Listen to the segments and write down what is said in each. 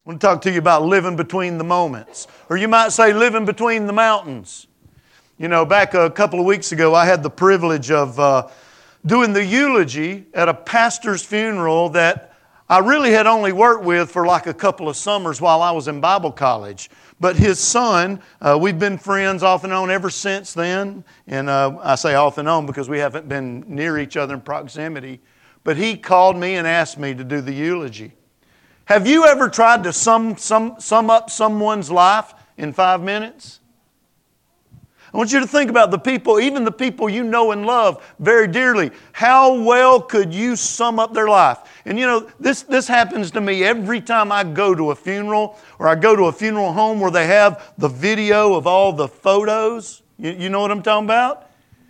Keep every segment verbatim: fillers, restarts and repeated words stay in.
I want to talk to you about living between the moments. Or you might say living between the mountains. You know, back a couple of weeks ago, I had the privilege of uh, doing the eulogy at a pastor's funeral that I really had only worked with for like a couple of summers while I was in Bible college. But his son, uh, we've been friends off and on ever since then. And uh, I say off and on because we haven't been near each other in proximity. But he called me and asked me to do the eulogy. Have you ever tried to sum, sum, sum up someone's life in five minutes? I want you to think about the people, even the people you know and love very dearly. How well could you sum up their life? And you know, this, this happens to me every time I go to a funeral or I go to a funeral home where they have the video of all the photos. You, you know what I'm talking about?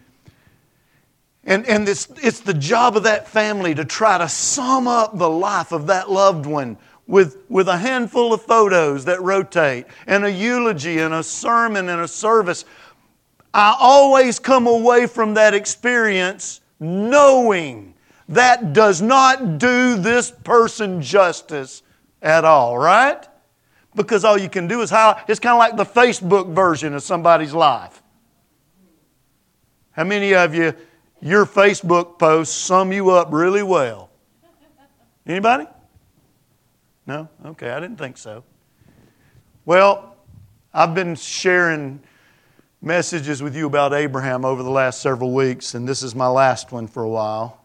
And, and it's, it's the job of that family to try to sum up the life of that loved one with, with a handful of photos that rotate and a eulogy and a sermon and a service. I always come away from that experience knowing that does not do this person justice at all, right? Because all you can do is highlight. It's kind of like the Facebook version of somebody's life. How many of you, your Facebook posts sum you up really well? Anybody? No? Okay, I didn't think so. Well, I've been sharing messages with you about Abraham over the last several weeks, and this is my last one for a while.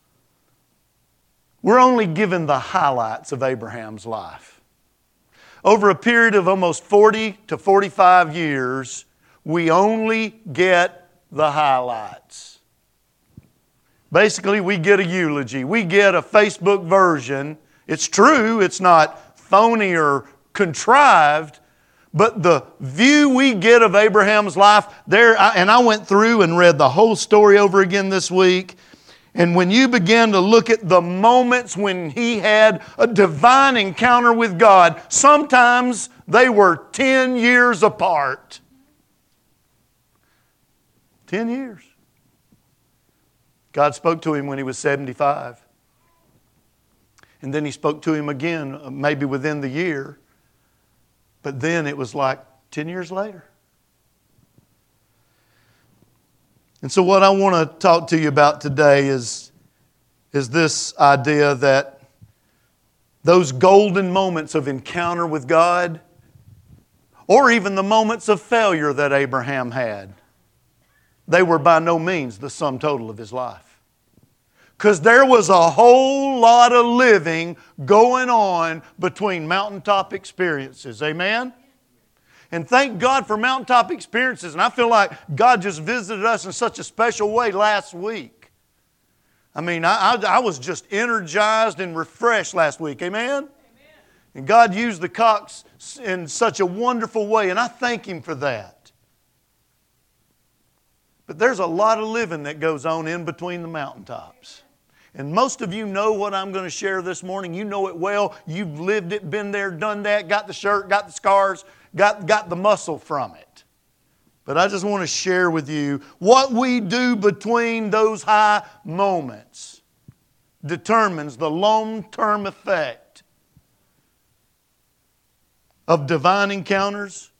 We're only given the highlights of Abraham's life. Over a period of almost forty to forty-five years, we only get the highlights. Basically, we get a eulogy. We get a Facebook version. It's true, it's not phony or contrived, but the view we get of Abraham's life, there, and I went through and read the whole story over again this week, and when you begin to look at the moments when he had a divine encounter with God, sometimes they were ten years apart. Ten years. God spoke to him when he was seventy-five. And then he spoke to him again, maybe within the year. But then it was like ten years later. And so what I want to talk to you about today is, is this idea that those golden moments of encounter with God, or even the moments of failure that Abraham had, they were by no means the sum total of his life. Because there was a whole lot of living going on between mountaintop experiences. Amen? And thank God for mountaintop experiences. And I feel like God just visited us in such a special way last week. I mean, I, I, I was just energized and refreshed last week. Amen? Amen? And God used the Cox in such a wonderful way. And I thank Him for that. But there's a lot of living that goes on in between the mountaintops. And most of you know what I'm going to share this morning. You know it well. You've lived it, been there, done that, got the shirt, got the scars, got, got the muscle from it. But I just want to share with you what we do between those high moments determines the long-term effect of divine encounters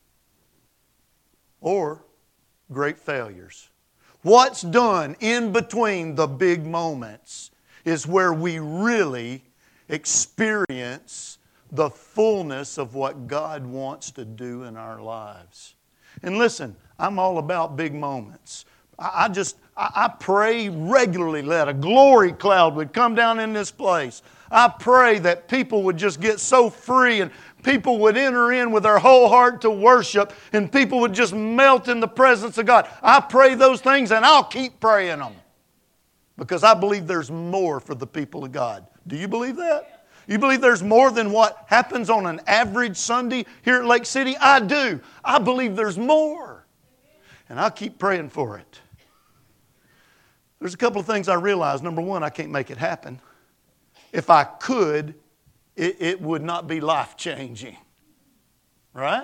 or great failures. What's done in between the big moments is where we really experience the fullness of what God wants to do in our lives. And listen, I'm all about big moments. I just, I pray regularly that a glory cloud would come down in this place. I pray that people would just get so free and people would enter in with their whole heart to worship and people would just melt in the presence of God. I pray those things and I'll keep praying them because I believe there's more for the people of God. Do you believe that? You believe there's more than what happens on an average Sunday here at Lake City? I do. I believe there's more. And I'll keep praying for it. There's a couple of things I realize. Number one, I can't make it happen. If I could, it, it would not be life-changing. Right?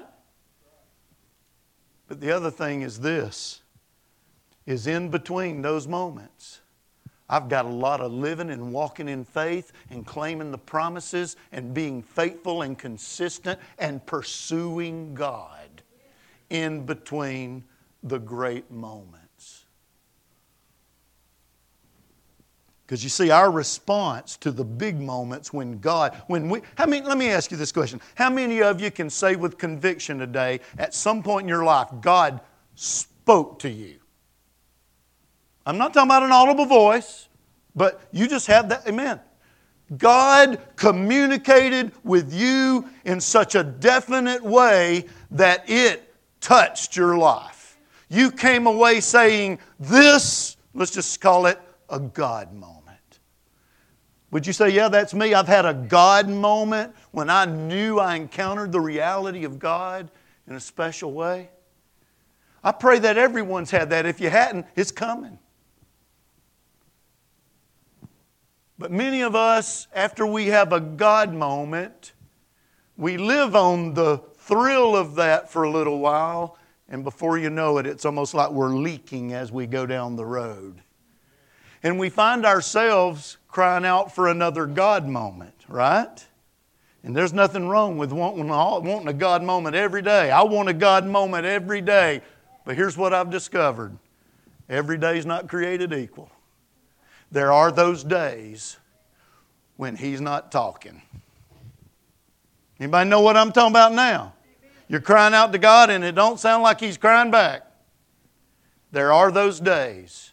But the other thing is this, is in between those moments, I've got a lot of living and walking in faith and claiming the promises and being faithful and consistent and pursuing God in between the great moments. Because you see, our response to the big moments when God, when we, how many, let me ask you this question. How many of you can say with conviction today, at some point in your life, God spoke to you? I'm not talking about an audible voice, but you just have that, amen. God communicated with you in such a definite way that it touched your life. You came away saying, this, let's just call it a God moment. Would you say, yeah, that's me? I've had a God moment when I knew I encountered the reality of God in a special way. I pray that everyone's had that. If you hadn't, it's coming. But many of us, after we have a God moment, we live on the thrill of that for a little while, and before you know it, it's almost like we're leaking as we go down the road. And we find ourselves crying out for another God moment, right? And there's nothing wrong with wanting, wanting a God moment every day. I want a God moment every day. But here's what I've discovered. Every day is not created equal. There are those days when He's not talking. Anybody know what I'm talking about now? You're crying out to God and it don't sound like He's crying back. There are those days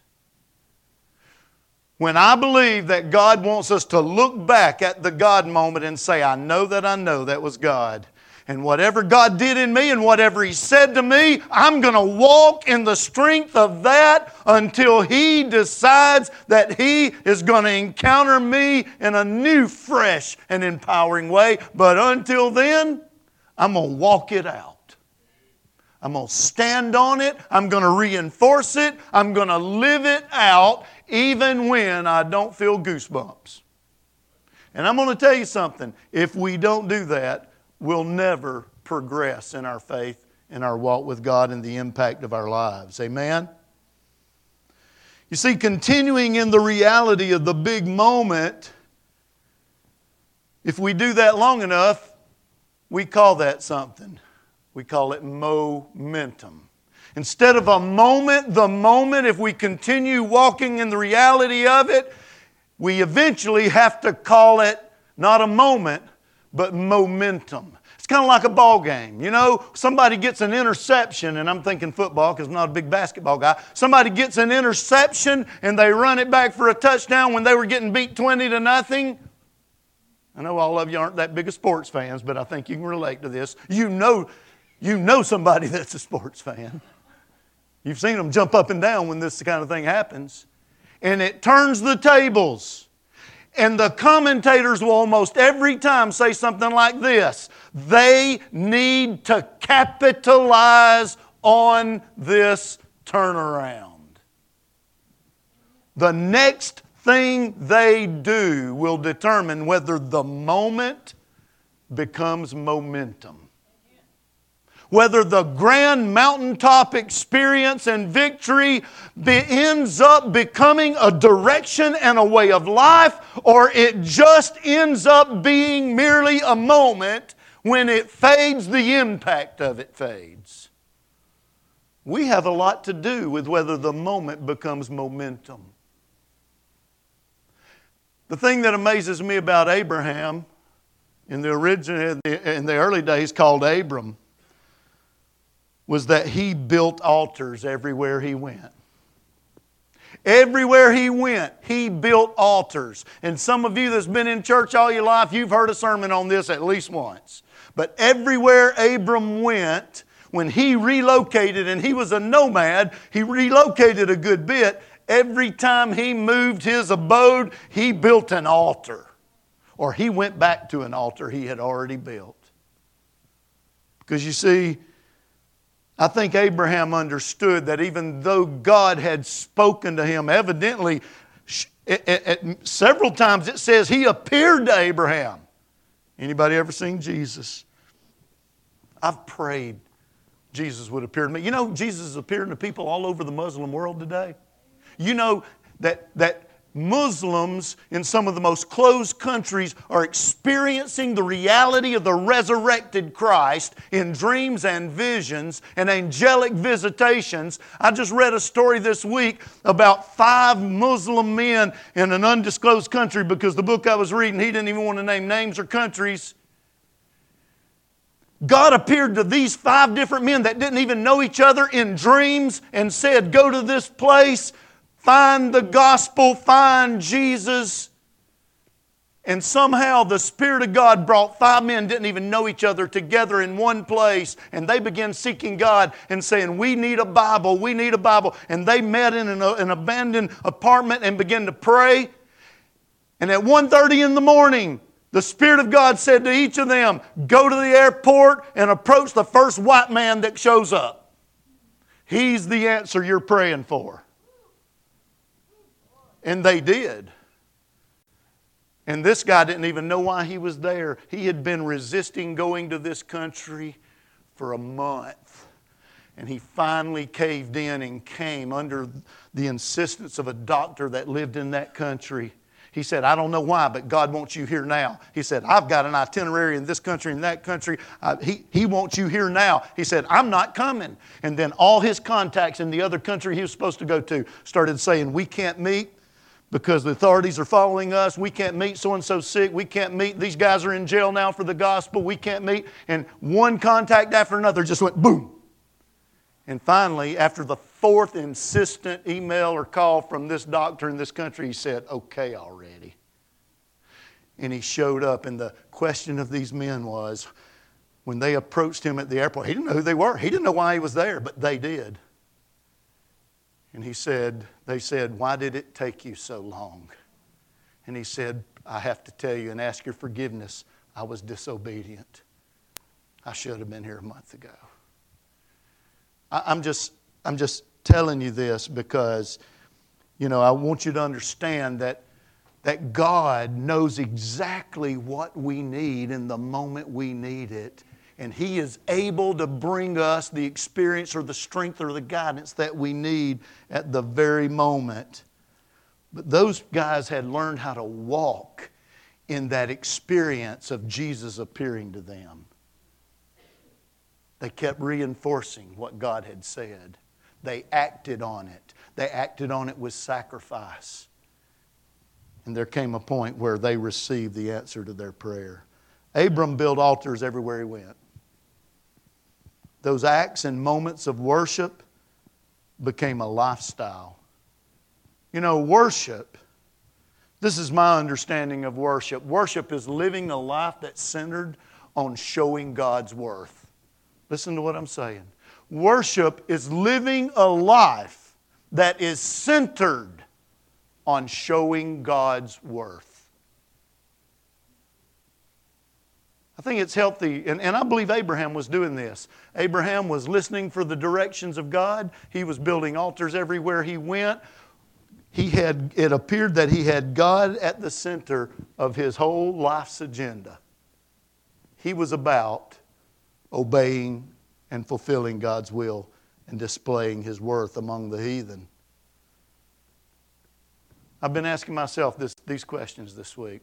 when I believe that God wants us to look back at the God moment and say, I know that I know that was God. And whatever God did in me and whatever He said to me, I'm going to walk in the strength of that until He decides that He is going to encounter me in a new, fresh, and empowering way. But until then, I'm going to walk it out. I'm going to stand on it. I'm going to reinforce it. I'm going to live it out even when I don't feel goosebumps. And I'm going to tell you something. If we don't do that, we'll never progress in our faith, in our walk with God, and the impact of our lives. Amen? You see, continuing in the reality of the big moment, if we do that long enough, we call that something. We call it momentum. Instead of a moment, the moment, if we continue walking in the reality of it, we eventually have to call it not a moment, but momentum. It's kind of like a ball game. You know, somebody gets an interception, and I'm thinking football because I'm not a big basketball guy. Somebody gets an interception, and they run it back for a touchdown when they were getting beat twenty to nothing. I know all of you aren't that big of sports fans, but I think you can relate to this. You know, you know somebody that's a sports fan. You've seen them jump up and down when this kind of thing happens. And it turns the tables. And the commentators will almost every time say something like this. They need to capitalize on this turnaround. The next thing they do will determine whether the moment becomes momentum. Whether the grand mountaintop experience and victory be, ends up becoming a direction and a way of life, or it just ends up being merely a moment. When it fades, the impact of it fades. We have a lot to do with whether the moment becomes momentum. The thing that amazes me about Abraham, in the original, in the early days called Abram, was that he built altars everywhere he went. Everywhere he went, he built altars. And some of you that's been in church all your life, you've heard a sermon on this at least once. But everywhere Abram went, when he relocated, and he was a nomad, he relocated a good bit. Every time he moved his abode, he built an altar. Or he went back to an altar he had already built. Because you see, I think Abraham understood that even though God had spoken to him, evidently, it, it, it, several times it says he appeared to Abraham. Anybody ever seen Jesus? I've prayed Jesus would appear to me. You know, Jesus is appearing to people all over the Muslim world today. You know that, that Muslims in some of the most closed countries are experiencing the reality of the resurrected Christ in dreams and visions and angelic visitations. I just read a story this week about five Muslim men in an undisclosed country, because the book I was reading, he didn't even want to name names or countries. God appeared to these five different men that didn't even know each other in dreams and said, go to this place, find the gospel, find Jesus. And somehow the Spirit of God brought five men didn't even know each other together in one place. And they began seeking God and saying, we need a Bible, we need a Bible. And they met in an, an abandoned apartment and began to pray. And at one thirty in the morning, the Spirit of God said to each of them, go to the airport and approach the first white man that shows up. He's the answer you're praying for. And they did. And this guy didn't even know why he was there. He had been resisting going to this country for a month. And he finally caved in and came under the insistence of a doctor that lived in that country. He said, I don't know why, but God wants you here now. He said, I've got an itinerary in this country and that country. Uh, he, he wants you here now. He said, I'm not coming. And then all his contacts in the other country he was supposed to go to started saying, we can't meet because the authorities are following us. We can't meet. So-and-so's sick. We can't meet. These guys are in jail now for the gospel. We can't meet. And one contact after another just went boom. And finally, after the fourth insistent email or call from this doctor in this country, he said, okay already. And he showed up, and the question of these men was, when they approached him at the airport, he didn't know who they were. He didn't know why he was there, but they did. And he said, they said, why did it take you so long? And he said, I have to tell you and ask your forgiveness. I was disobedient. I should have been here a month ago. I, I'm just, I'm just telling you this because, you know, I want you to understand that, that God knows exactly what we need in the moment we need it. And He is able to bring us the experience or the strength or the guidance that we need at the very moment. But those guys had learned how to walk in that experience of Jesus appearing to them. They kept reinforcing what God had said. They acted on it. They acted on it with sacrifice. And there came a point where they received the answer to their prayer. Abram built altars everywhere he went. Those acts and moments of worship became a lifestyle. You know, worship, this is my understanding of worship. Worship is living a life that's centered on showing God's worth. Listen to what I'm saying. Worship is living a life that is centered on showing God's worth. I think it's healthy, and, and I believe Abraham was doing this. Abraham was listening for the directions of God. He was building altars everywhere he went. He had, it appeared that he had God at the center of his whole life's agenda. He was about obeying and fulfilling God's will and displaying His worth among the heathen. I've been asking myself this, these questions this week.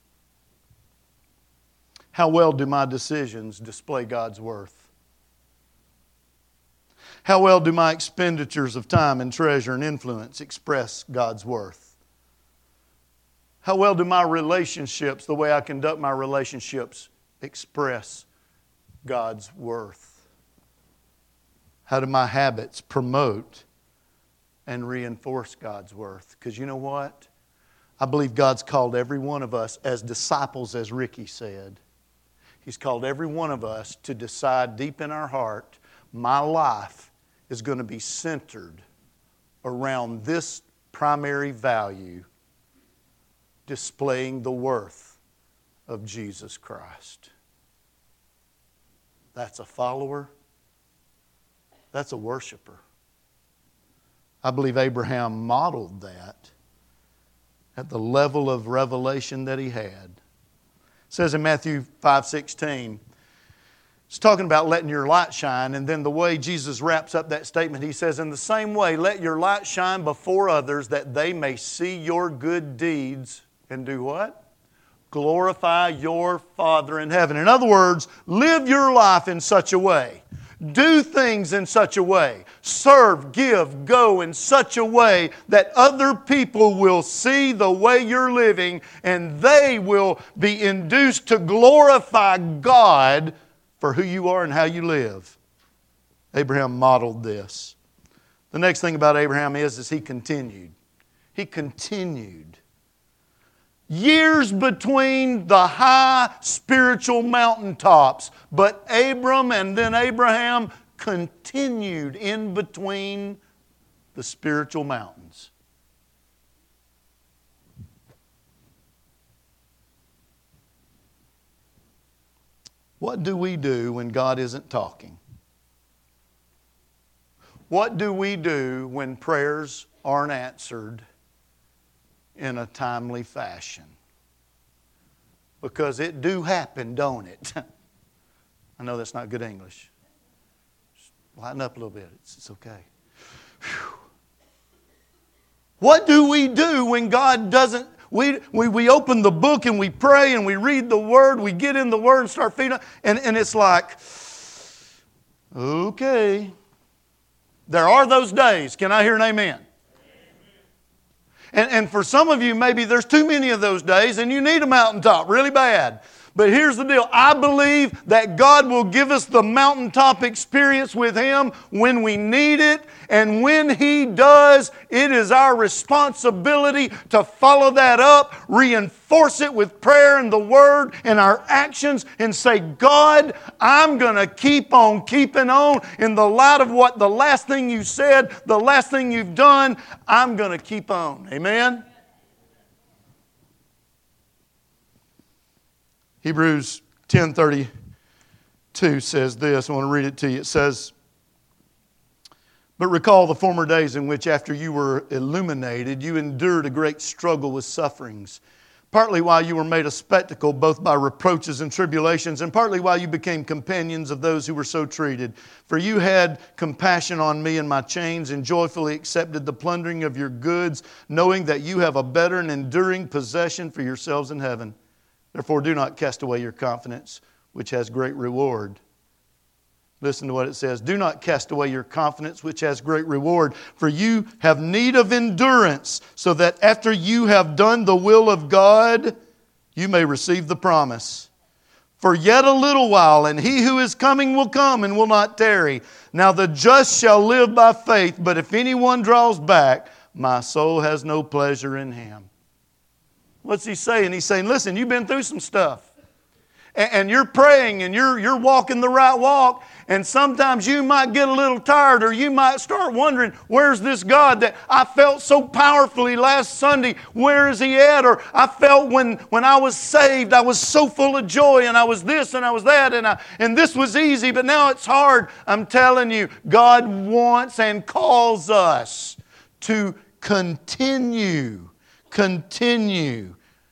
How well do my decisions display God's worth? How well do my expenditures of time and treasure and influence express God's worth? How well do my relationships, the way I conduct my relationships, express God's worth? How do my habits promote and reinforce God's worth? Because you know what? I believe God's called every one of us as disciples, as Ricky said. He's called every one of us to decide deep in our heart, my life is going to be centered around this primary value, displaying the worth of Jesus Christ. That's a follower. That's a worshiper. I believe Abraham modeled that at the level of revelation that he had. It says in Matthew five sixteen, It's talking about letting your light shine, and then the way Jesus wraps up that statement, He says, in the same way, let your light shine before others that they may see your good deeds and do what? Glorify your Father in heaven. In other words, live your life in such a way. Do things in such a way. Serve, give, go in such a way that other people will see the way you're living and they will be induced to glorify God for who you are and how you live. Abraham modeled this. The next thing about Abraham is, is he continued. He continued. Years between the high spiritual mountaintops, but Abram and then Abraham continued in between the spiritual mountains. What do we do when God isn't talking? What do we do when prayers aren't answered in a timely fashion? Because it do happen, don't it? I know that's not good English. Just lighten up a little bit. It's, it's okay. Whew. What do we do when God doesn't? We, we, we open the book and we pray and we read the Word. We get in the Word and start feeding. And, and it's like, okay. There are those days. Can I hear an amen? And, and for some of you, maybe there's too many of those days and you need a mountaintop really bad. But here's the deal. I believe that God will give us the mountaintop experience with Him when we need it. And when He does, it is our responsibility to follow that up, reinforce it with prayer and the Word and our actions, and say, God, I'm going to keep on keeping on in the light of what the last thing you said, the last thing you've done, I'm going to keep on. Amen? Hebrews ten thirty-two says this. I want to read it to you. It says, but recall the former days in which after you were illuminated, you endured a great struggle with sufferings. Partly while you were made a spectacle, both by reproaches and tribulations, and partly while you became companions of those who were so treated. For you had compassion on me in my chains, and joyfully accepted the plundering of your goods, knowing that you have a better and enduring possession for yourselves in heaven. Therefore, do not cast away your confidence, which has great reward. Listen to what it says. Do not cast away your confidence, which has great reward, for you have need of endurance, so that after you have done the will of God, you may receive the promise. For yet a little while, and He who is coming will come and will not tarry. Now the just shall live by faith, but if anyone draws back, my soul has no pleasure in him. What's he saying? He's saying, listen, you've been through some stuff. And, and you're praying and you're, you're walking the right walk. And sometimes you might get a little tired, or you might start wondering, where's this God that I felt so powerfully last Sunday? Where is He at? Or I felt when, when I was saved, I was so full of joy, and I was this and I was that, and, I, and this was easy, but now it's hard. I'm telling you, God wants and calls us to continue. Continue.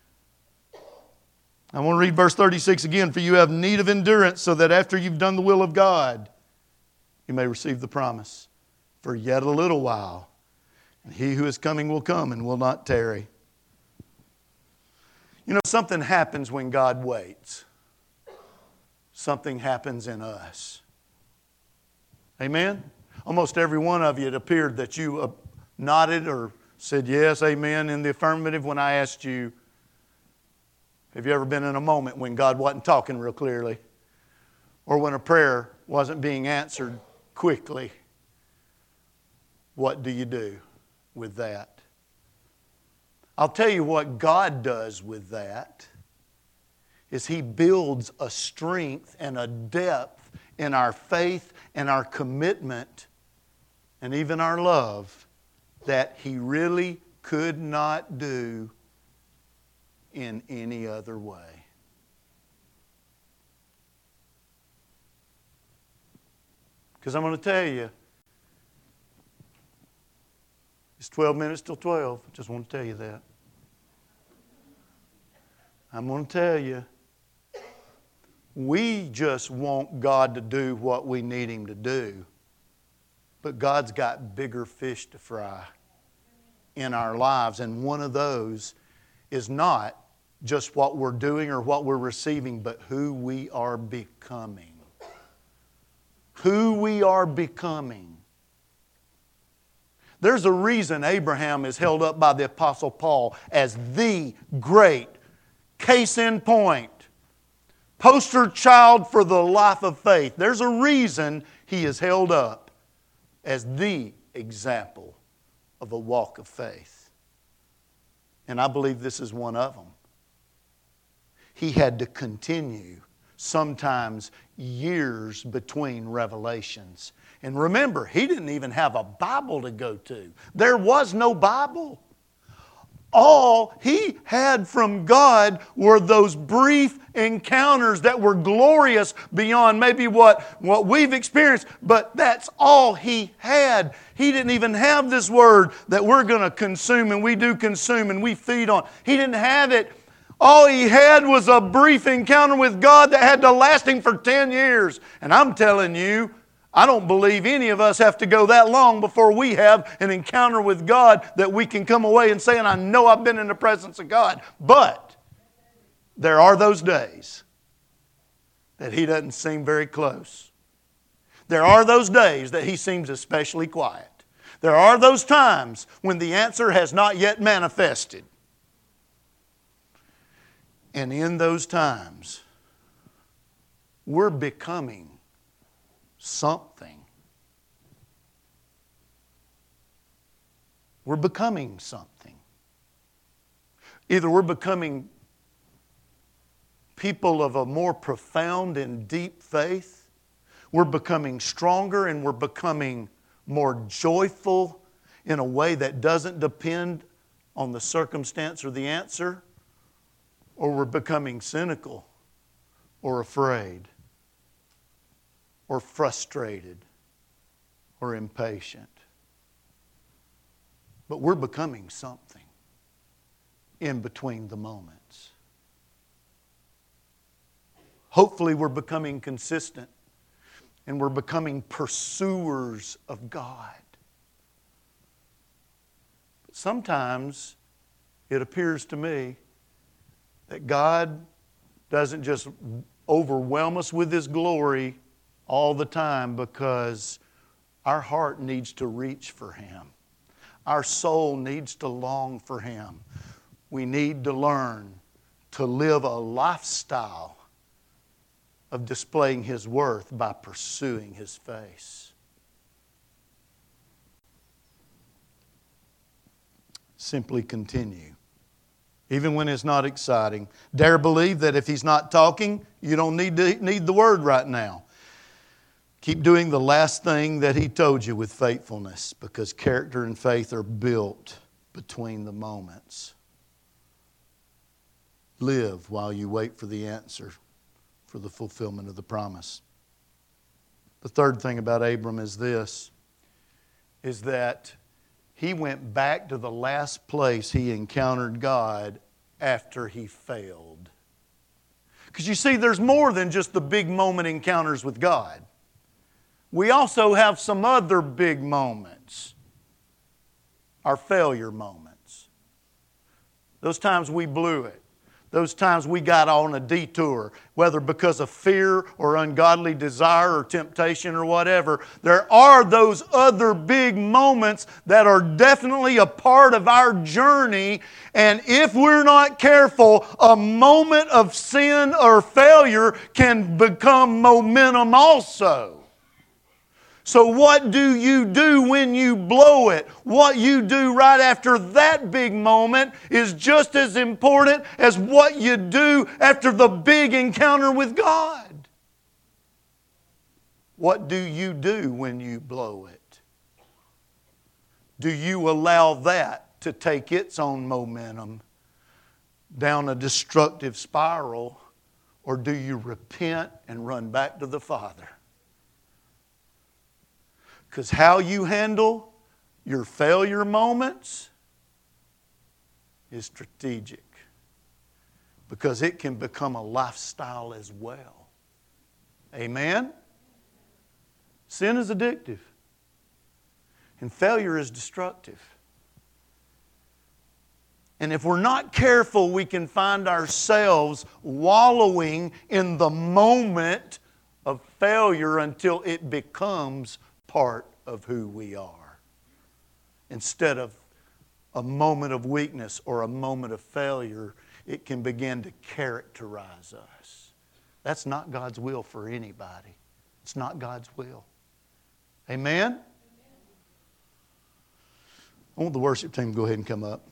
I want to read verse thirty-six again. For you have need of endurance, so that after you've done the will of God, you may receive the promise. For yet a little while, and He who is coming will come and will not tarry. You know, something happens when God waits. Something happens in us. Amen? Almost every one of you, it appeared that you nodded or said yes, amen, in the affirmative when I asked you, have you ever been in a moment when God wasn't talking real clearly? Or when a prayer wasn't being answered quickly? What do you do with that? I'll tell you what God does with that is He builds a strength and a depth in our faith and our commitment and even our love that He really could not do in any other way. Because I'm going to tell you, it's twelve minutes till twelve. I just want to tell you that. I'm going to tell you, We just want God to do what we need Him to do. But God's got bigger fish to fry in our lives. And one of those is not just what we're doing or what we're receiving, but who we are becoming. Who we are becoming. There's a reason Abraham is held up by the Apostle Paul as the great case in point, poster child for the life of faith. There's a reason he is held up as the example of a walk of faith. And I believe this is one of them. He had to continue, sometimes years between revelations. And remember, he didn't even have a Bible to go to. There was no Bible. All he had from God were those brief encounters that were glorious beyond maybe what, what we've experienced, but that's all he had. He didn't even have this word that we're going to consume, and we do consume and we feed on. He didn't have it. All he had was a brief encounter with God that had to last him for ten years. And I'm telling you, I don't believe any of us have to go that long before we have an encounter with God that we can come away and say, and I know I've been in the presence of God. But there are those days that He doesn't seem very close. There are those days that He seems especially quiet. There are those times when the answer has not yet manifested. And in those times, we're becoming something. We're becoming something. Either we're becoming people of a more profound and deep faith, we're becoming stronger, and we're becoming more joyful in a way that doesn't depend on the circumstance or the answer, or we're becoming cynical or afraid or frustrated or impatient. But we're becoming something in between the moments. Hopefully we're becoming consistent and we're becoming pursuers of God. But sometimes it appears to me that God doesn't just overwhelm us with His glory all the time, because our heart needs to reach for Him. Our soul needs to long for Him. We need to learn to live a lifestyle of displaying His worth by pursuing His face. Simply continue. Even when it's not exciting. Dare believe that if He's not talking, you don't need to need the word right now. Keep doing the last thing that He told you with faithfulness, because character and faith are built between the moments. Live while you wait for the answer, for the fulfillment of the promise. The third thing about Abram is this, is that he went back to the last place he encountered God after he failed. Because you see, there's more than just the big moment encounters with God. We also have some other big moments. Our failure moments. Those times we blew it. Those times we got on a detour, whether because of fear or ungodly desire or temptation or whatever. There are those other big moments that are definitely a part of our journey. And if we're not careful, a moment of sin or failure can become momentum also. So what do you do when you blow it? What you do right after that big moment is just as important as what you do after the big encounter with God. What do you do when you blow it? Do you allow that to take its own momentum down a destructive spiral, or do you repent and run back to the Father? Because how you handle your failure moments is strategic. Because it can become a lifestyle as well. Amen? Sin is addictive. And failure is destructive. And if we're not careful, we can find ourselves wallowing in the moment of failure until it becomes part of who we are. Instead of a moment of weakness or a moment of failure, it can begin to characterize us. That's not God's will for anybody. It's not God's will. Amen? I want the worship team to go ahead and come up.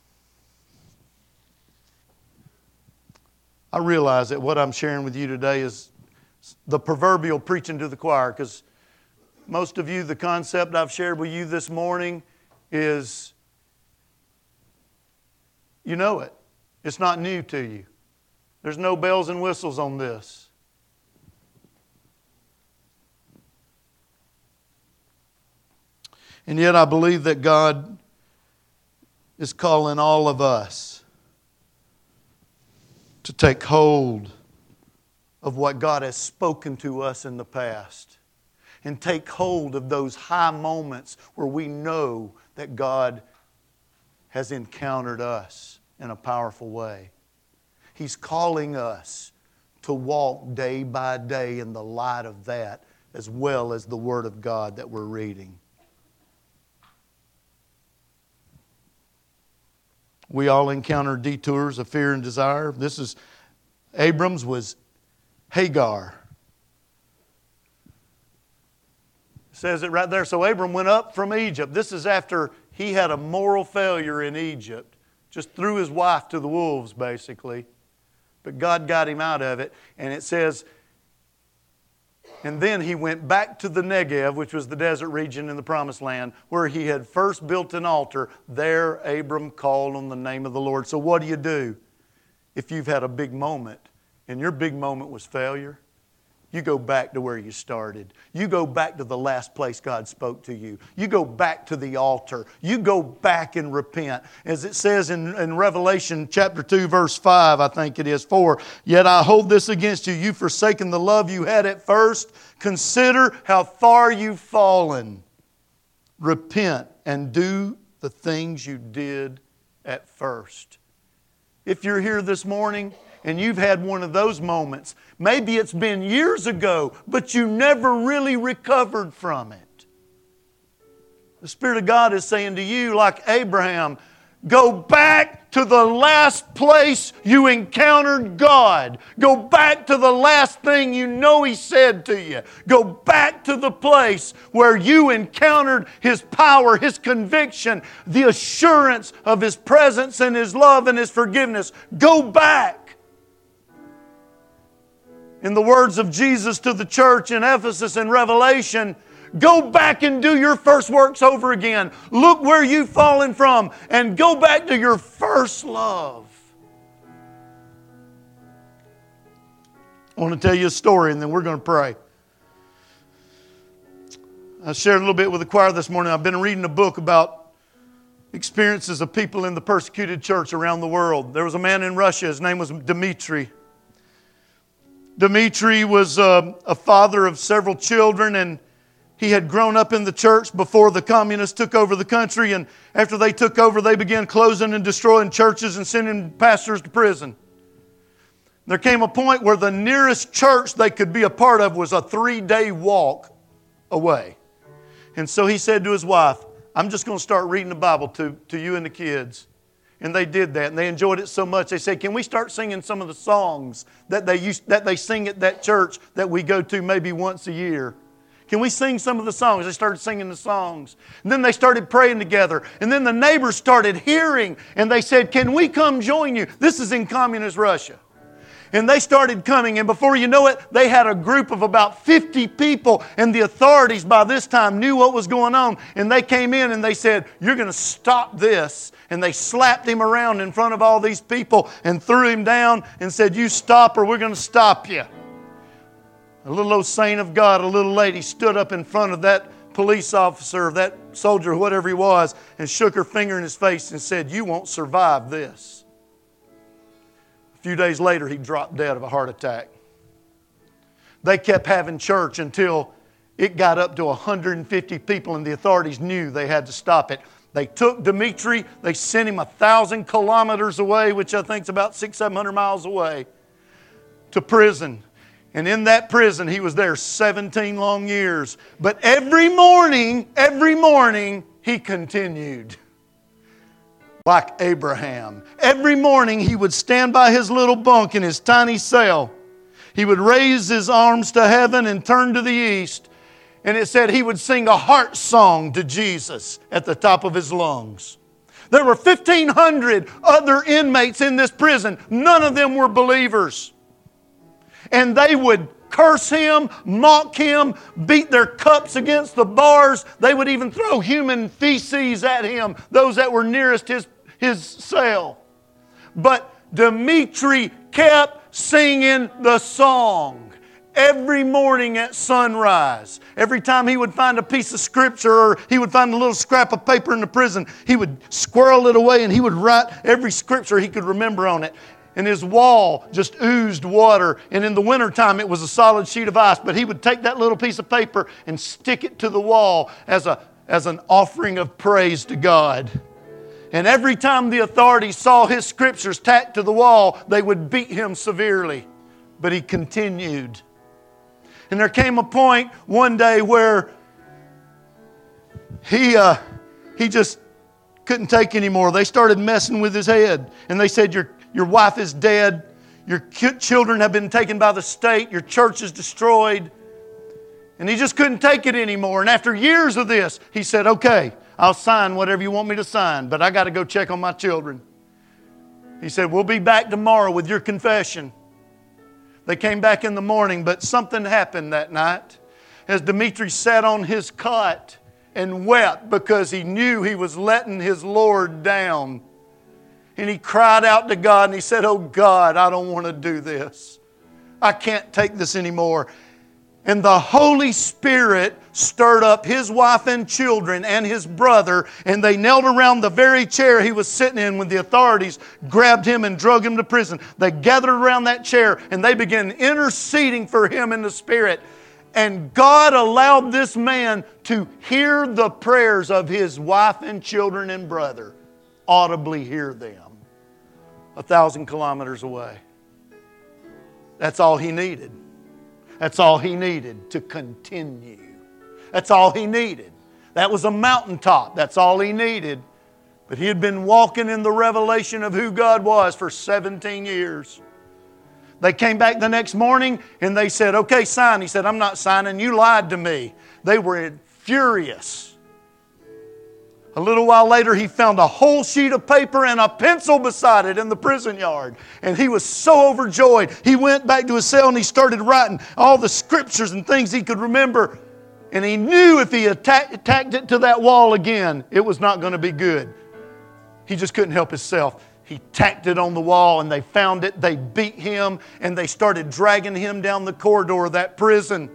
I realize that what I'm sharing with you today is the proverbial preaching to the choir, because most of you, the concept I've shared with you this morning is, you know it. It's not new to you. There's no bells and whistles on this. And yet I believe that God is calling all of us to take hold of what God has spoken to us in the past and take hold of those high moments where we know that God has encountered us in a powerful way. He's calling us to walk day by day in the light of that, as well as the Word of God that we're reading. We all encounter detours of fear and desire. This is, Abram's was Hagar. It says it right there. So Abram went up from Egypt. This is after he had a moral failure in Egypt. Just threw his wife to the wolves, basically. But God got him out of it. And it says, and then he went back to the Negev, which was the desert region in the Promised Land, where he had first built an altar. There Abram called on the name of the Lord. So what do you do if you've had a big moment and your big moment was failure? You go back to where you started. You go back to the last place God spoke to you. You go back to the altar. You go back and repent. As it says in, in Revelation chapter two, verse five, I think it is, four, yet I hold this against you. You've forsaken the love you had at first. Consider how far you've fallen. Repent and do the things you did at first. If you're here this morning and you've had one of those moments, maybe it's been years ago, but you never really recovered from it. The Spirit of God is saying to you, like Abraham, go back to the last place you encountered God. Go back to the last thing you know He said to you. Go back to the place where you encountered His power, His conviction, the assurance of His presence and His love and His forgiveness. Go back. In the words of Jesus to the church in Ephesus in Revelation, go back and do your first works over again. Look where you've fallen from and go back to your first love. I want to tell you a story and then we're going to pray. I shared a little bit with the choir this morning. I've been reading a book about experiences of people in the persecuted church around the world. There was a man in Russia. His name was Dmitri. Dmitri was uh, a father of several children, and he had grown up in the church before the communists took over the country. And after they took over, they began closing and destroying churches and sending pastors to prison. There came a point where the nearest church they could be a part of was a three-day walk away. And so he said to his wife, I'm just going to start reading the Bible to, to you and the kids. And they did that, and they enjoyed it so much. They said, can we start singing some of the songs that they used, that they sing at that church that we go to maybe once a year? Can we sing some of the songs? They started singing the songs. And then they started praying together. And then the neighbors started hearing, and they said, can we come join you? This is in communist Russia. And they started coming, and before you know it, they had a group of about fifty people, and the authorities by this time knew what was going on. And they came in and they said, you're going to stop this. And they slapped him around in front of all these people and threw him down and said, you stop or we're going to stop you. A little old saint of God, a little lady, stood up in front of that police officer, that soldier, whatever he was, and shook her finger in his face and said, you won't survive this. A few days later, he dropped dead of a heart attack. They kept having church until it got up to one hundred fifty people, and the authorities knew they had to stop it. They took Dimitri, they sent him a thousand kilometers away, which I think is about six, seven hundred miles away, to prison. And in that prison, he was there seventeen long years. But every morning, every morning, he continued. Like Abraham. Every morning, he would stand by his little bunk in his tiny cell. He would raise his arms to heaven and turn to the east. And it said he would sing a heart song to Jesus at the top of his lungs. There were fifteen hundred other inmates in this prison. None of them were believers. And they would curse him, mock him, beat their cups against the bars. They would even throw human feces at him, those that were nearest his, his cell. But Dimitri kept singing the song. Every morning at sunrise, every time he would find a piece of scripture or he would find a little scrap of paper in the prison, he would squirrel it away and he would write every scripture he could remember on it. And his wall just oozed water. And in the wintertime, it was a solid sheet of ice. But he would take that little piece of paper and stick it to the wall as, a, as an offering of praise to God. And every time the authorities saw his scriptures tacked to the wall, they would beat him severely. But he continued. And there came a point one day where he, uh, he just couldn't take anymore. They started messing with his head. And they said, your, your wife is dead. Your children have been taken by the state. Your church is destroyed. And he just couldn't take it anymore. And after years of this, he said, okay, I'll sign whatever you want me to sign, but I got to go check on my children. He said, we'll be back tomorrow with your confession. They came back in the morning, but something happened that night. As Dimitri sat on his cot and wept because he knew he was letting his Lord down. And he cried out to God and he said, oh God, I don't want to do this. I can't take this anymore. And the Holy Spirit stirred up his wife and children and his brother, and they knelt around the very chair he was sitting in when the authorities grabbed him and drug him to prison. They gathered around that chair and they began interceding for him in the Spirit. And God allowed this man to hear the prayers of his wife and children and brother, audibly hear them, a thousand kilometers away. That's all he needed. That's all he needed to continue. That's all he needed. That was a mountaintop. That's all he needed. But he had been walking in the revelation of who God was for seventeen years. They came back the next morning and they said, okay, sign. He said, I'm not signing. You lied to me. They were furious. A little while later, he found a whole sheet of paper and a pencil beside it in the prison yard. And he was so overjoyed. He went back to his cell and he started writing all the scriptures and things he could remember. And he knew if he attacked, tacked it to that wall again, it was not going to be good. He just couldn't help himself. He tacked it on the wall and they found it. They beat him and they started dragging him down the corridor of that prison.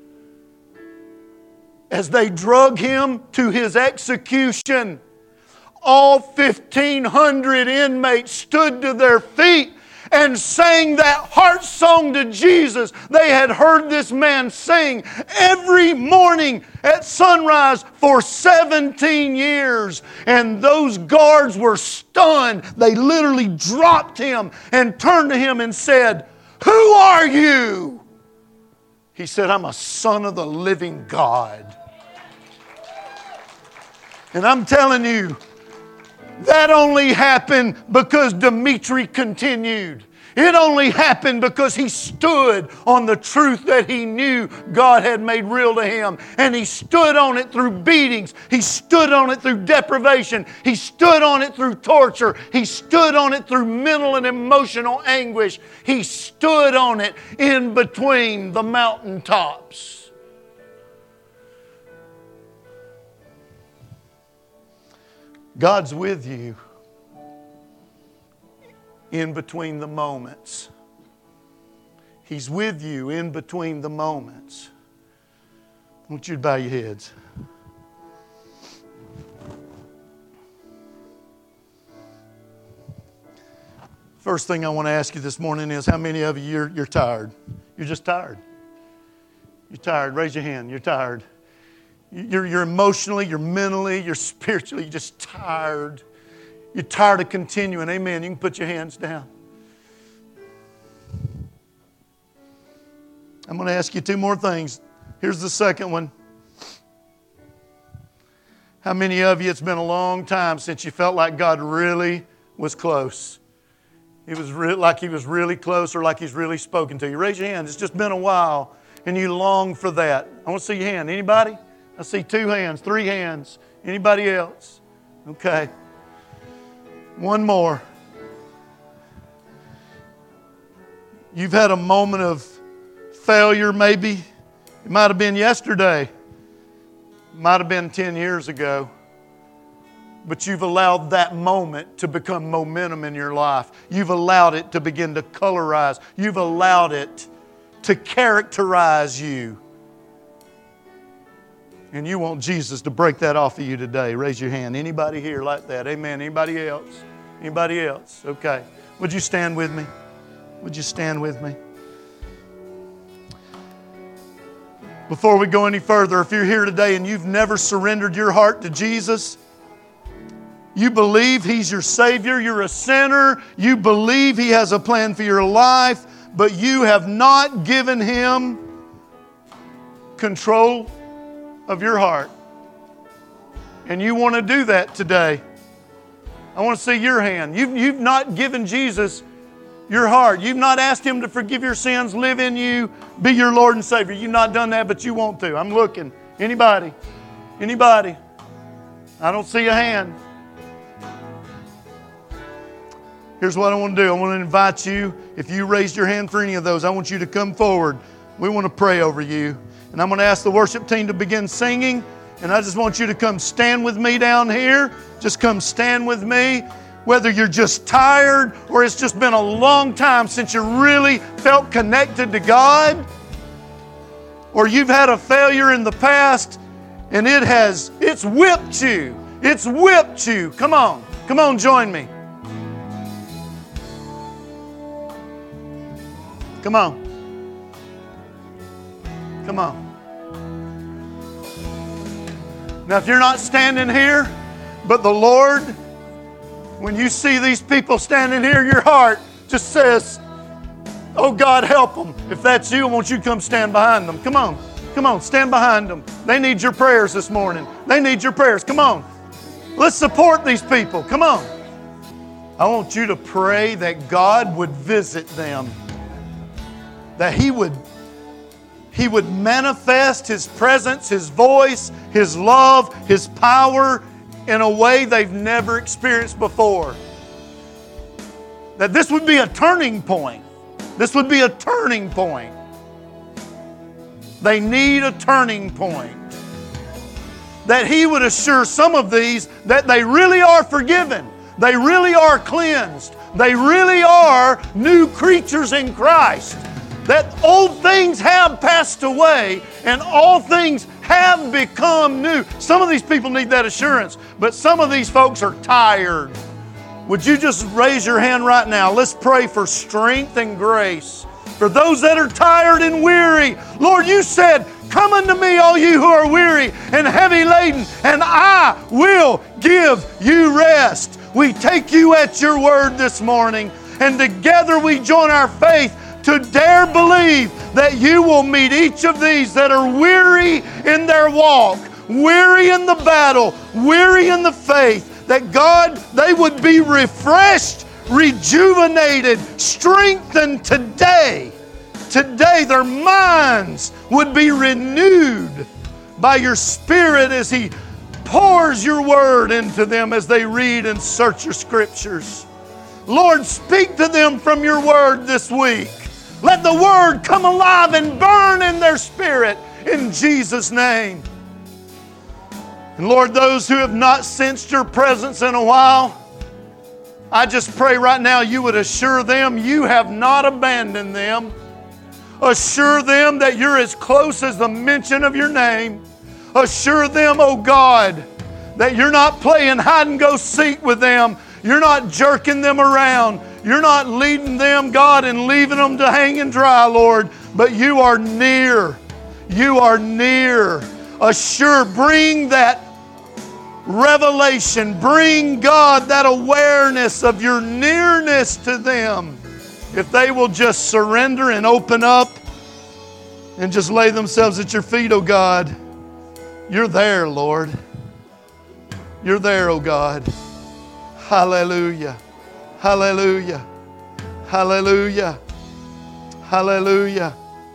As they drug him to his execution, all fifteen hundred inmates stood to their feet and sang that heart song to Jesus they had heard this man sing every morning at sunrise for seventeen years. And those guards were stunned. They literally dropped him and turned to him and said, "Who are you?" He said, "I'm a son of the living God." And I'm telling you, that only happened because Dimitri continued. It only happened because he stood on the truth that he knew God had made real to him. And he stood on it through beatings. He stood on it through deprivation. He stood on it through torture. He stood on it through mental and emotional anguish. He stood on it in between the mountaintops. God's with you in between the moments. He's with you in between the moments. I want you to bow your heads. First thing I want to ask you this morning is how many of you, you're, you're tired? You're just tired. You're tired. Raise your hand. You're tired. You're, you're emotionally, you're mentally, you're spiritually you're just tired. You're tired of continuing. Amen. You can put your hands down. I'm going to ask you two more things. Here's the second one. How many of you, it's been a long time since you felt like God really was close? He was re- like He was really close or like He's really spoken to you. Raise your hand. It's just been a while and you long for that. I want to see your hand. Anybody? I see two hands, three hands. Anybody else? Okay. One more. You've had a moment of failure maybe. It might have been yesterday. It might have been ten years ago. But you've allowed that moment to become momentum in your life. You've allowed it to begin to colorize. You've allowed it to characterize you. And you want Jesus to break that off of you today. Raise your hand. Anybody here like that? Amen. Anybody else? Anybody else? Okay. Would you stand with me? Would you stand with me? Before we go any further, if you're here today and you've never surrendered your heart to Jesus, you believe He's your Savior, you're a sinner, you believe He has a plan for your life, but you have not given Him control of your heart. And you want to do that today. I want to see your hand. You've, you've not given Jesus your heart. You've not asked Him to forgive your sins, live in you, be your Lord and Savior. You've not done that, but you want to. I'm looking. Anybody? Anybody? I don't see a hand. Here's what I want to do. I want to invite you, if you raised your hand for any of those, I want you to come forward. We want to pray over you. And I'm going to ask the worship team to begin singing. And I just want you to come stand with me down here. Just come stand with me. Whether you're just tired or it's just been a long time since you really felt connected to God, or you've had a failure in the past and it has, it's whipped you. It's whipped you. Come on. Come on, join me. Come on. Come on. Now, if you're not standing here, but the Lord, when you see these people standing here, your heart just says, oh, God, help them. If that's you, I want you to come stand behind them. Come on. Come on, stand behind them. They need your prayers this morning. They need your prayers. Come on. Let's support these people. Come on. I want you to pray that God would visit them. That He would He would manifest His presence, His voice, His love, His power in a way they've never experienced before. That this would be a turning point. This would be a turning point. They need a turning point. That He would assure some of these that they really are forgiven. They really are cleansed. They really are new creatures in Christ. That old things have passed away and all things have become new. Some of these people need that assurance, but some of these folks are tired. Would you just raise your hand right now? Let's pray for strength and grace. For those that are tired and weary, Lord, you said, come unto me, all you who are weary and heavy laden, and I will give you rest. We take you at your word this morning, and together we join our faith to dare believe that you will meet each of these that are weary in their walk, weary in the battle, weary in the faith, that God, they would be refreshed, rejuvenated, strengthened today. Today their minds would be renewed by your Spirit as He pours your word into them as they read and search your scriptures. Lord, speak to them from your word this week. Let the word come alive and burn in their spirit in Jesus' name. And Lord, those who have not sensed your presence in a while, I just pray right now you would assure them you have not abandoned them. Assure them that you're as close as the mention of your name. Assure them, oh God, that you're not playing hide and go seek with them. You're not jerking them around. You're not leading them, God, and leaving them to hang and dry, Lord. But you are near. You are near. Assure, bring that revelation. Bring, God, that awareness of your nearness to them. If they will just surrender and open up and just lay themselves at your feet, oh God, you're there, Lord. You're there, oh God. Hallelujah. Hallelujah. Hallelujah. Hallelujah.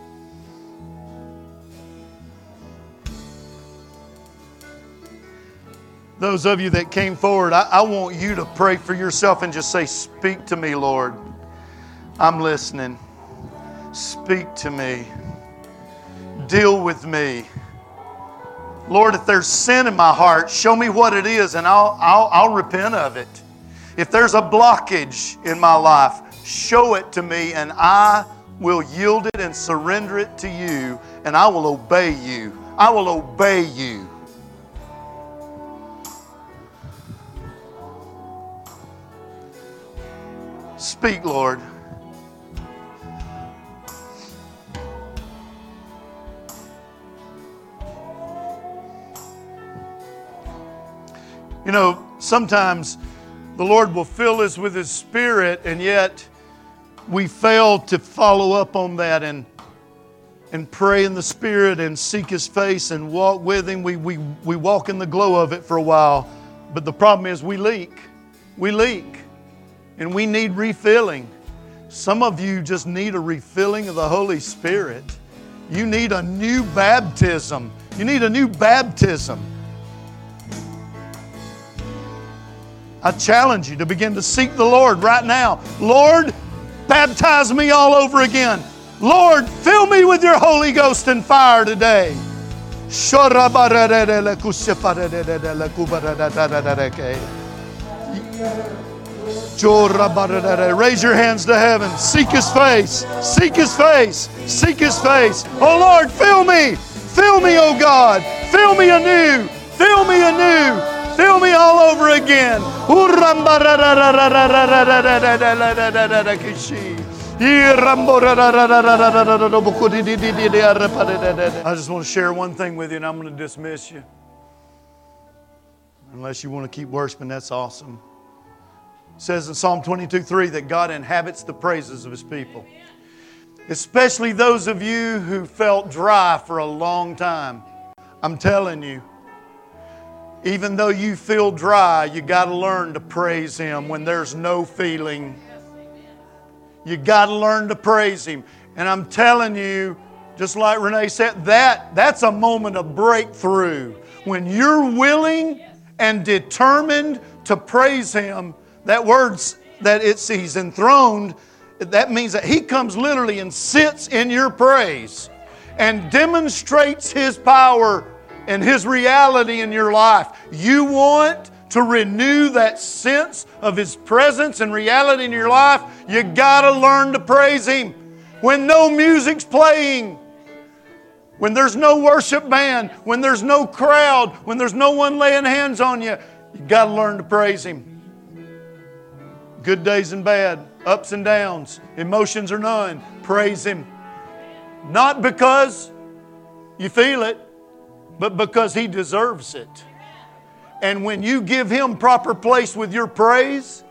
Those of you that came forward, I, I want you to pray for yourself and just say, speak to me, Lord. I'm listening. Speak to me. Deal with me. Lord, if there's sin in my heart, show me what it is and I'll, I'll, I'll repent of it. If there's a blockage in my life, show it to me and I will yield it and surrender it to you and I will obey you. I will obey you. Speak, Lord. You know, sometimes the Lord will fill us with His Spirit, and yet we fail to follow up on that and and pray in the Spirit and seek His face and walk with Him. We, we, we walk in the glow of it for a while, but the problem is we leak. We leak. And we need refilling. Some of you just need a refilling of the Holy Spirit. You need a new baptism. You need a new baptism. I challenge you to begin to seek the Lord right now. Lord, baptize me all over again. Lord, fill me with your Holy Ghost and fire today. Raise your hands to heaven. Seek His face. Seek His face. Seek His face. Oh Lord, fill me. Fill me, oh God. Fill me anew. Fill me anew. Fill me all over again. I just want to share one thing with you and I'm going to dismiss you. Unless you want to keep worshiping, that's awesome. It says in Psalm twenty-two three that God inhabits the praises of His people. Especially those of you who felt dry for a long time. I'm telling you, even though you feel dry, you got to learn to praise Him when there's no feeling. You got to learn to praise Him. And I'm telling you, just like Renee said, that, that's a moment of breakthrough. When you're willing and determined to praise Him, that word that it's He's enthroned, that means that He comes literally and sits in your praise and demonstrates His power and His reality in your life. You want to renew that sense of His presence and reality in your life, you got to learn to praise Him. When no music's playing, when there's no worship band, when there's no crowd, when there's no one laying hands on you, you got to learn to praise Him. Good days and bad, ups and downs, emotions or none, praise Him. Not because you feel it, but because He deserves it. And when you give Him proper place with your praise,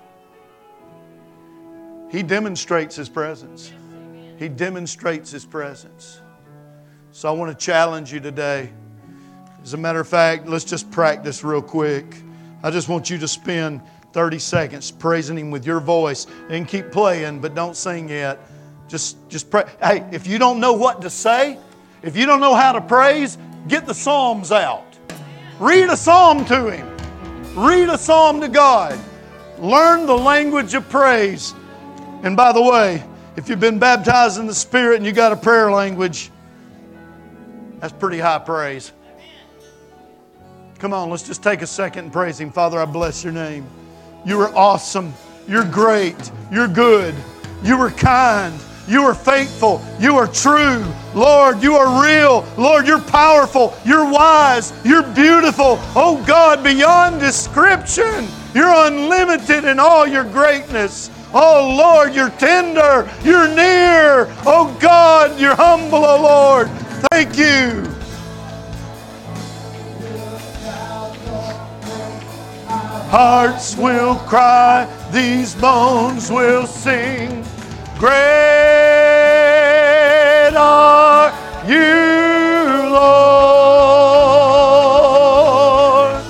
He demonstrates His presence. He demonstrates His presence. So I want to challenge you today. As a matter of fact, let's just practice real quick. I just want you to spend thirty seconds praising Him with your voice. And keep playing, but don't sing yet. Just, just pray. Hey, if you don't know what to say, if you don't know how to praise, get the Psalms out. Read a psalm to Him. Read a psalm to God. Learn the language of praise. And by the way, if you've been baptized in the Spirit and you got a prayer language, that's pretty high praise. Come on, let's just take a second and praise Him. Father, I bless your name. You are awesome. You're great. You're good. You are kind. You are faithful. You are true. Lord, you are real. Lord, you're powerful. You're wise. You're beautiful. Oh God, beyond description. You're unlimited in all your greatness. Oh Lord, you're tender. You're near. Oh God, you're humble, oh Lord. Thank you. Hearts will cry, these bones will sing. Great are you, Lord.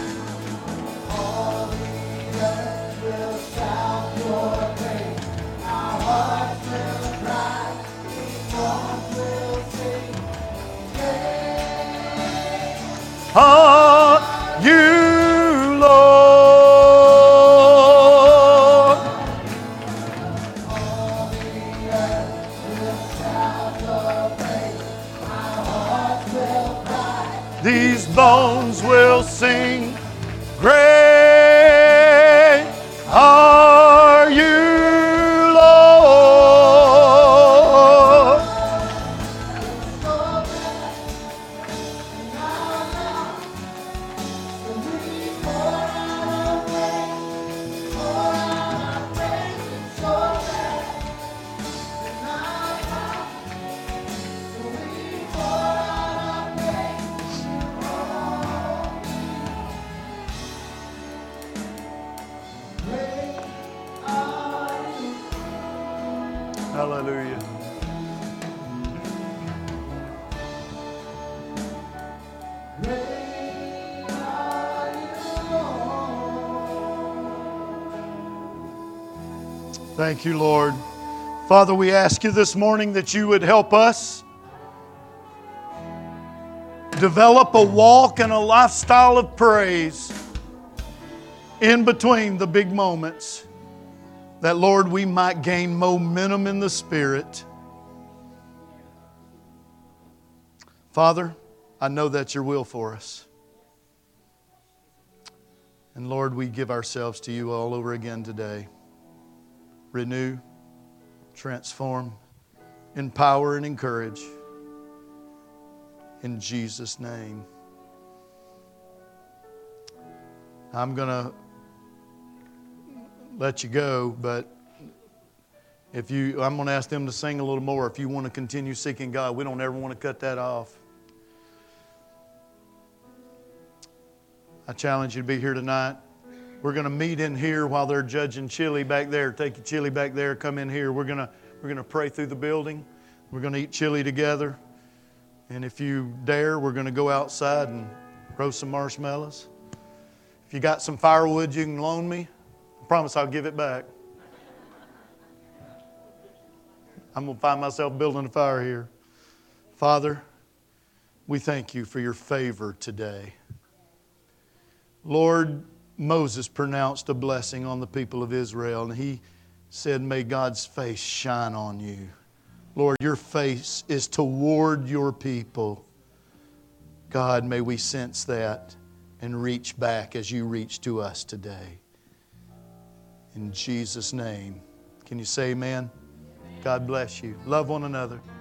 All the earth will shout your praise. Our hearts will cry, these bones will sing. Great are you, Lord. All the earth will shout your praise. Our hearts will cry. These bones will sing. Great are you, Lord. Hallelujah. Thank you, Lord. Father, we ask you this morning that you would help us develop a walk and a lifestyle of praise in between the big moments, that, Lord, we might gain momentum in the Spirit. Father, I know that's your will for us. And Lord, we give ourselves to you all over again today. Renew, transform, empower, and encourage. In Jesus' name. I'm going to let you go, but if you, I'm going to ask them to sing a little more. If you want to continue seeking God, we don't ever want to cut that off. I challenge you to be here tonight. We're going to meet in here while they're judging chili back there. Take your chili back there. Come in here. We're going to we're going to pray through the building. We're going to eat chili together. And if you dare, we're going to go outside and roast some marshmallows. If you got some firewood you can loan me, I promise I'll give it back. I'm going to find myself building a fire here. Father, we thank you for your favor today. Lord, Moses pronounced a blessing on the people of Israel, and he said, may God's face shine on you. Lord, your face is toward your people. God, may we sense that and reach back as you reach to us today. In Jesus' name. Can you say amen? God bless you. Love one another.